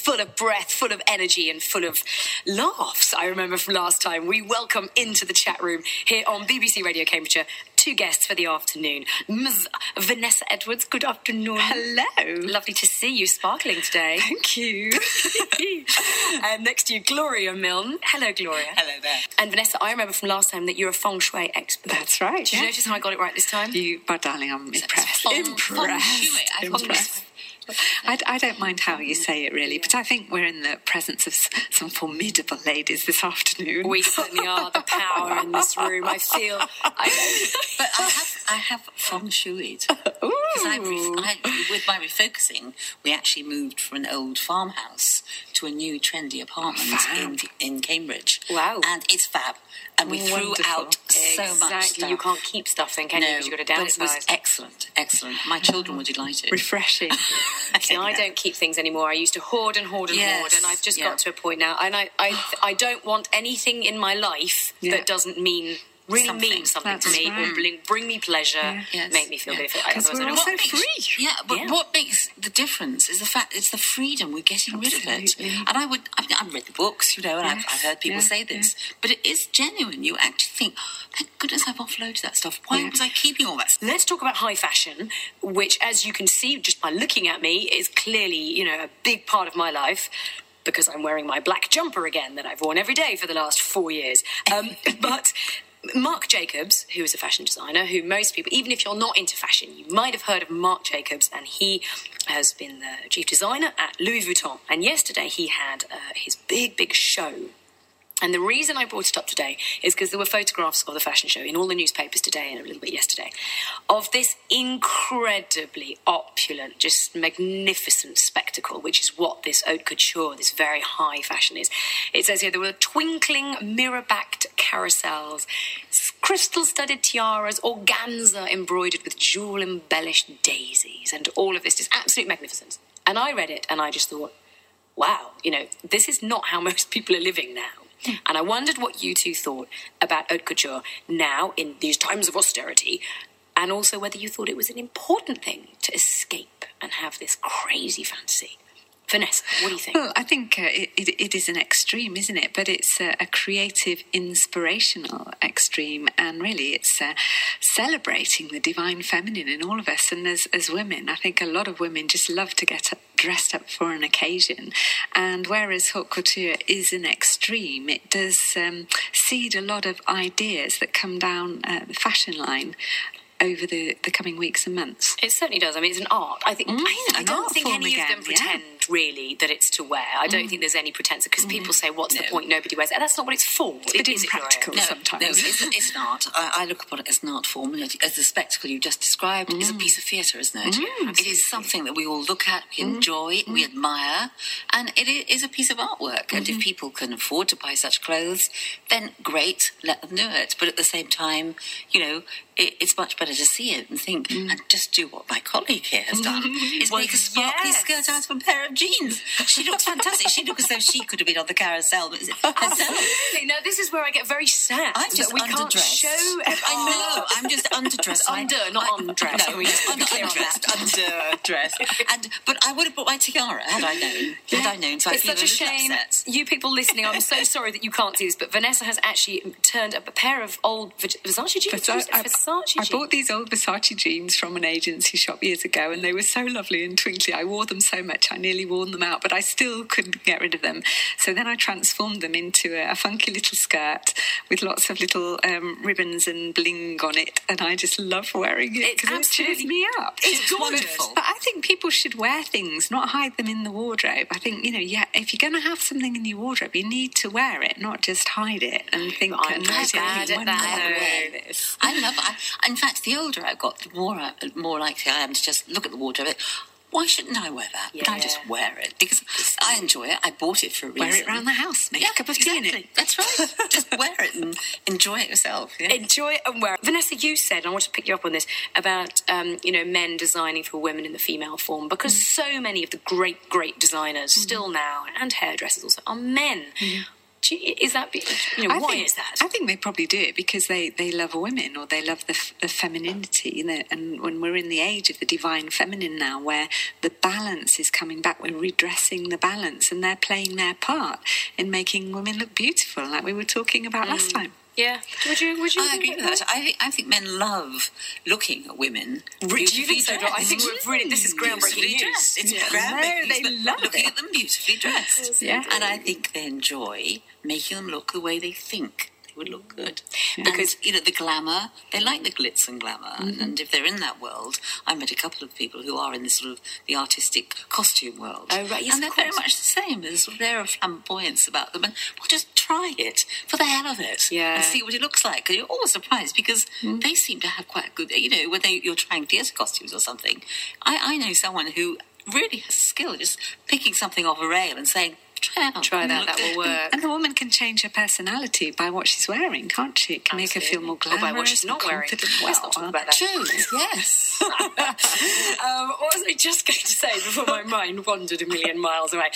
full of breath, full of energy, and full of laughs. I remember from last time, we welcome into the chat room here on BBC Radio Cambridgeshire two guests for the afternoon. Ms. Vanessa Edwards, good afternoon. Hello. Lovely to see you, sparkling today. Thank you. And next to you, Gloria Milne. Hello, Gloria. Hello there. And Vanessa, I remember from last time that you're a feng shui expert. That's right. Did you notice how I got it right this time? But darling, I'm impressed. Feng shui. Impressed. I don't mind how you say it, really, but I think we're in the presence of some formidable ladies this afternoon. We certainly are. The power in this room. I feel. But I have feng shuied. Because with my refocusing, we actually moved from an old farmhouse to a new trendy apartment in Cambridge. Wow. And it's fab. And we threw out so much stuff. You can't keep stuff then, can you? Because you've got to downsize. But it was excellent. My children were delighted. Refreshing. See, I don't keep things anymore. I used to hoard and hoard, and I've just got to a point now. And I don't want anything in my life that doesn't mean something to me, or bring me pleasure, make me feel good. Because we're all so free. Yeah, but what makes the difference is the fact it's the freedom we're getting rid of it. And I've read the books, and I've heard people say this, but it is genuine. You actually think, thank goodness I've offloaded that stuff. Why was I keeping all that stuff? Let's talk about high fashion, which, as you can see just by looking at me, is clearly, a big part of my life. Because I'm wearing my black jumper again that I've worn every day for the last 4 years. But Marc Jacobs, who is a fashion designer, who most people, even if you're not into fashion, you might have heard of Marc Jacobs, and he has been the chief designer at Louis Vuitton. And yesterday he had his big show. And the reason I brought it up today is because there were photographs of the fashion show in all the newspapers today and a little bit yesterday of this incredibly opulent, just magnificent spectacle, which is what this haute couture, this very high fashion is. It says here there were twinkling mirror-backed carousels, crystal-studded tiaras, organza embroidered with jewel-embellished daisies, and all of this is absolute magnificence. And I read it and I just thought, wow, this is not how most people are living now. And I wondered what you two thought about haute couture now in these times of austerity, and also whether you thought it was an important thing to escape and have this crazy fantasy. Vanessa, what do you think? Well, I think it is an extreme, isn't it? But it's a creative, inspirational extreme, and really it's celebrating the divine feminine in all of us. And as women, I think a lot of women just love to get dressed up for an occasion. And whereas haute couture is an extreme, it does seed a lot of ideas that come down the fashion line over the coming weeks and months. It certainly does. I mean, it's an art. I think I don't think any of them pretend really that it's to wear. I don't think there's any pretense, because people say, what's the point? Nobody wears it. And that's not what it's for. It is practical sometimes. No, it's an art. I look upon it as an art form. As the spectacle you just described is a piece of theatre, isn't it? It is something that we all look at, we enjoy, we admire, and it is a piece of artwork. And if people can afford to buy such clothes, then great, let them do it. But at the same time, it's much better to see it and think, and just do what my colleague here has done, is make a sparkly skirt out of a pair of jeans. She looks fantastic. She looks as though she could have been on the carousel herself. Absolutely. Now, this is where I get very sad. I'm just underdressed. I know. I'm just underdressed. Not undressed. No, underdressed. But I would have brought my tiara had I known. So it's such a shame. Upset. You people listening, I'm so sorry that you can't see this, but Vanessa has actually turned up a pair of old Versace jeans. I bought these old Versace jeans from an agency shop years ago, and they were so lovely and twinkly. I wore them so much, I nearly wore them out, but I still couldn't get rid of them. So then I transformed them into a funky little skirt with lots of little ribbons and bling on it, and I just love wearing it because it cheers me up. It's gorgeous. But I think people should wear things, not hide them in the wardrobe. I think, if you're going to have something in your wardrobe, you need to wear it, not just hide it and think, I'm bad at that. I love it. In fact, the older I've got, the more likely I am to just look at the wardrobe. Why shouldn't I wear that? Yeah. But I just wear it because I enjoy it. I bought it for a reason. Wear it around the house. Make a cup of tea in it. That's right. Just wear it and enjoy it yourself. Yeah. Enjoy it and wear it. Vanessa, you said, and I want to pick you up on this, about men designing for women in the female form, because so many of the great designers still now, and hairdressers also, are men. Is that, why is that? I think they probably do it because they love women, or they love the femininity. And when we're in the age of the divine feminine now, where the balance is coming back, we're redressing the balance, and they're playing their part in making women look beautiful, like we were talking about last time. Yeah. Would you I agree with that. I think men love looking at women. Do you think so? I think this is groundbreaking news. It's groundbreaking. They love looking at them beautifully dressed. Yeah. And I think they enjoy making them look the way they think they would look good. Yeah. Because, the glamour, they like the glitz and glamour. And if they're in that world, I met a couple of people who are in this sort of the artistic costume world. Oh, right, yes, and they're very much the same. There's a sort of air of flamboyance about them. And well, just try it for the hell of it. Yeah. And see what it looks like. And you're always surprised because they seem to have quite a good, when you're trying theatre costumes or something. I know someone who really has skill just picking something off a rail and saying, try that will work. And the woman can change her personality by what she's wearing, can't she? It can make her feel more glamorous, or by what she's not wearing. Let's not talk about that. True, yes. What was I just going to say before my mind wandered a million miles away?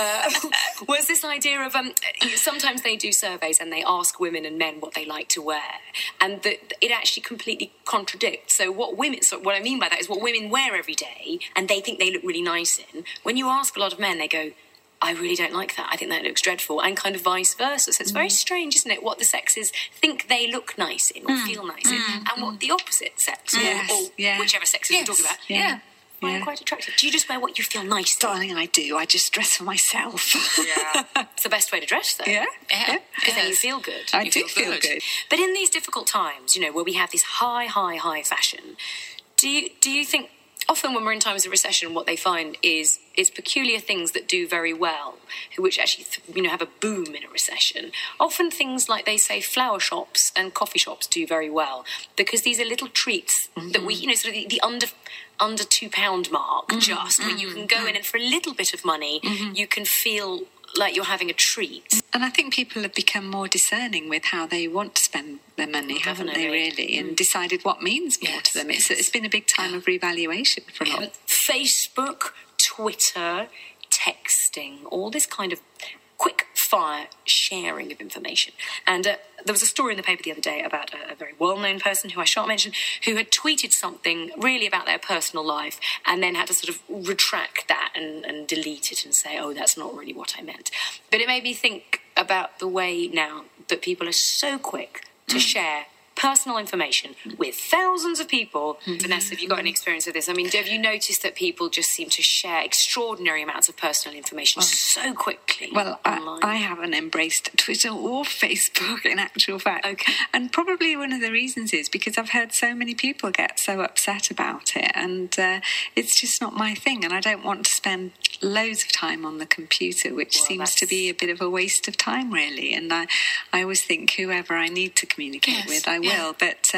Was this idea of sometimes they do surveys and they ask women and men what they like to wear, and it actually completely contradicts. So what I mean by that is what women wear every day and they think they look really nice in. When you ask a lot of men, they go, I really don't like that. I think that looks dreadful, and kind of vice versa. So it's very strange, isn't it? What the sexes think they look nice in or feel nice in, and what the opposite sex or whichever sex we're talking about. Yeah. Find quite attractive. Do you just wear what you feel nice in? Darling, I do. I just dress for myself. Yeah. It's the best way to dress, though. Yeah. Because then you feel good. I do feel good. But in these difficult times, where we have this high fashion, do you think often when we're in times of recession, what they find is peculiar things that do very well, which actually, have a boom in a recession. Often things like, they say, flower shops and coffee shops do very well because these are little treats that we, sort of the under £2 mark, where you can go in and for a little bit of money, you can feel like you're having a treat. And I think people have become more discerning with how they want to spend their money, haven't they, really? And decided what means more to them. It's been a big time of revaluation for a lot. Facebook, Twitter, texting, all this kind of quick fire sharing of information. And there was a story in the paper the other day about a very well-known person who I shan't mention, who had tweeted something really about their personal life and then had to sort of retract that and delete it and say, oh, that's not really what I meant. But it made me think about the way now that people are so quick to share personal information with thousands of people. Vanessa, have you got any experience of this? I mean, have you noticed that people just seem to share extraordinary amounts of personal information so quickly? Well, online? I haven't embraced Twitter or Facebook, in actual fact. Okay. And probably one of the reasons is because I've heard so many people get so upset about it, and it's just not my thing, and I don't want to spend loads of time on the computer, which seems to be a bit of a waste of time, really. And I always think whoever I need to communicate with, I will. But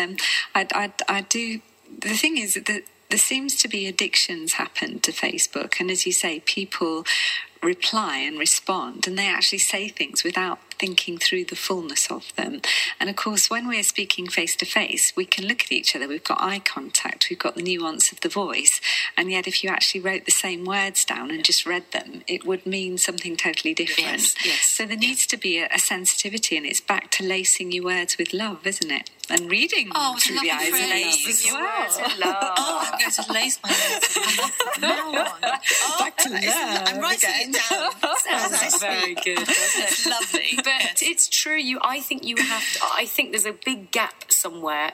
I do. The thing is that there seems to be addictions happen to Facebook, and as you say, people reply and respond, and they actually say things without thinking through the fullness of them. And of course, when we're speaking face to face, we can look at each other, we've got eye contact, we've got the nuance of the voice, and yet if you actually wrote the same words down and just read them, it would mean something totally different. Yes. So there needs to be a sensitivity, and it's back to lacing your words with love, isn't it? And reading through the eyes of love as well. Oh, I'm going to lace my words with love. Now on. Back to love. I'm writing it down. Sounds very good. It's lovely. But it's true. I think you have to. I think there's a big gap somewhere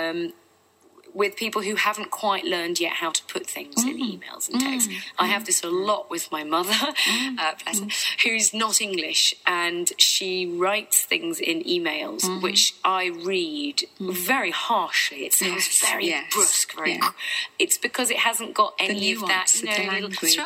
with people who haven't quite learned yet how to put things in emails and texts. I have this a lot with my mother, bless her, who's not English, and she writes things in emails which I read very harshly. It sounds very brusque, very. It's because it hasn't got any of that. The language.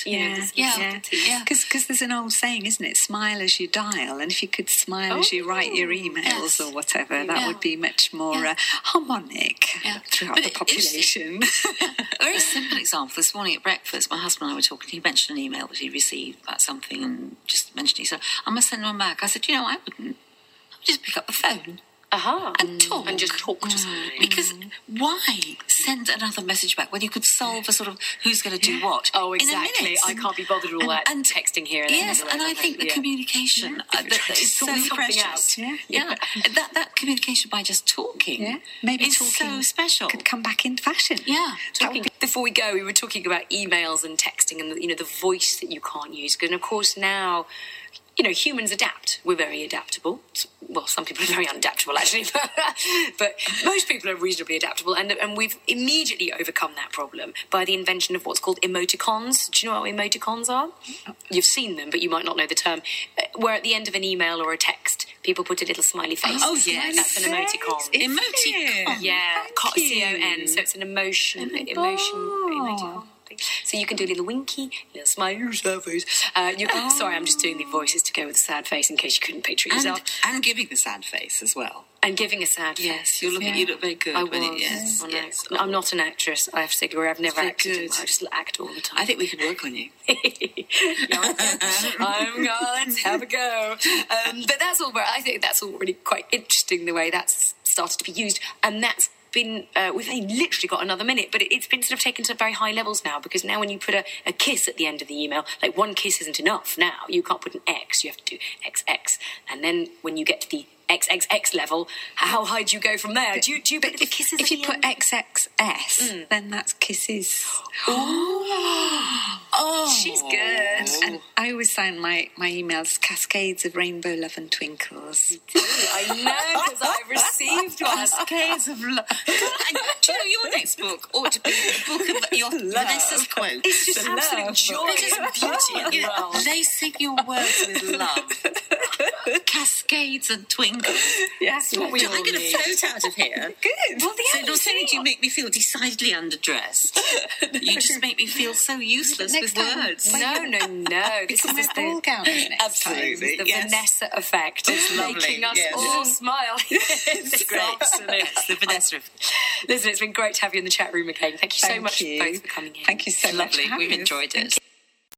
Because there's an old saying, isn't it? Smile as you dial, and if you could smile as you write your emails or whatever, that would be much more harmonic. Throughout the population. A very simple example. This morning at breakfast, my husband and I were talking. He mentioned an email that he received about something and just mentioned, he said, I must send one back. I said, I wouldn't. I would just pick up the phone. And talk. And just talk to somebody. Because why send another message back when you could solve a sort of who's going to do what. Oh, in a exactly. minute. I can't be bothered with all that And texting here. And yes, there and I think the communication that is so sort something precious. out. Yeah. That communication by just talking Maybe is talking so special. could come back into fashion. Yeah. Before we go, we were talking about emails and texting and the voice that you can't use. And of course now, humans adapt. We're very adaptable. Well, some people are very unadaptable, actually, but most people are reasonably adaptable, and we've immediately overcome that problem by the invention of what's called emoticons. Do you know what emoticons are? You've seen them, but you might not know the term. Where at the end of an email or a text, people put a little smiley face. Oh, yes. That's an emoticon. Emoticon. Yeah, Thank you. C-O-N. So it's an emoticon. So you can do a little winky, a little smiley, sad face. Sorry, I'm just doing the voices to go with a sad face in case you couldn't picture it yourself. And giving the sad face as well. And giving a sad face. Yes, you look very good. I when was. Yes. I'm not an actress, I have to say, Gloria. I've never acted. good. I just act all the time. I think we could work on you. Let's have a go. But that's all. I think that's all really quite interesting, the way that's started to be used, and that's been. We've only literally got another minute, but it's been sort of taken to very high levels now, because now when you put a kiss at the end of the email, like one kiss isn't enough. Now you can't put an X; you have to do XX, and then when you get to the XXX level, how high do you go from there? Do you put the kisses? If you put end? XXS, then that's kisses. Oh, she's good. And I always sign my emails Cascades of Rainbow Love and Twinkles. I know, because I've received one. Cascades of love. Do you know your next book ought to be the book of your Vanessa's quotes? It's just absolute joy. It's just beauty in the world. Lacing your words with love. Cascades and twinkles. Yes, what we all I get a need. float out of here. Good. Well, So not only do you make me feel decidedly underdressed, you just make me feel so useless Next with time, words. No. We This can is wear ball gowns next Absolutely. the Yes. Vanessa effect. It's lovely, making us yes. all smile. It's Great. absolute. Yes, the Vanessa. Listen, it's been great to have you in the chat room again. Thank you so much both for coming in. Thank you so much. Lovely. for having We've us. enjoyed it.